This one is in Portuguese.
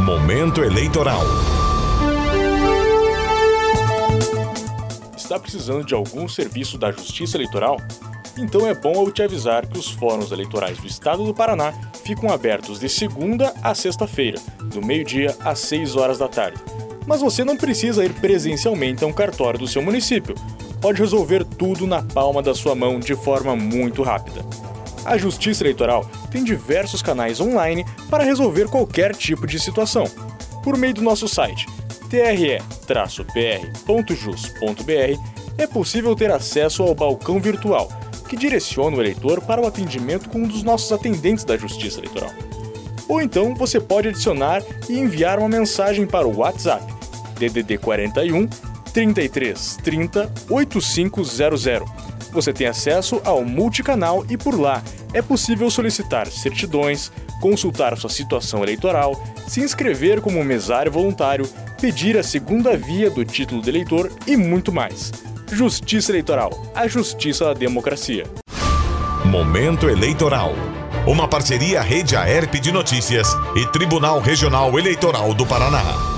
Momento eleitoral. Está precisando de algum serviço da Justiça Eleitoral? Então é bom eu te avisar que os fóruns eleitorais do Estado do Paraná ficam abertos de segunda a sexta-feira, do meio-dia às 6 horas da tarde. Mas você não precisa ir presencialmente a um cartório do seu município. Pode resolver tudo na palma da sua mão de forma muito rápida. A Justiça Eleitoral tem diversos canais online para resolver qualquer tipo de situação. Por meio do nosso site, tre-pr.jus.br, é possível ter acesso ao balcão virtual, que direciona o eleitor para o atendimento com um dos nossos atendentes da Justiça Eleitoral. Ou então você pode adicionar e enviar uma mensagem para o WhatsApp, DDD 41 33 30 8500. Você tem acesso ao multicanal e por lá é possível solicitar certidões, consultar sua situação eleitoral, se inscrever como mesário voluntário, pedir a segunda via do título de eleitor e muito mais. Justiça Eleitoral, a justiça da democracia. Momento eleitoral. Uma parceria Rede Aerp de Notícias e Tribunal Regional Eleitoral do Paraná.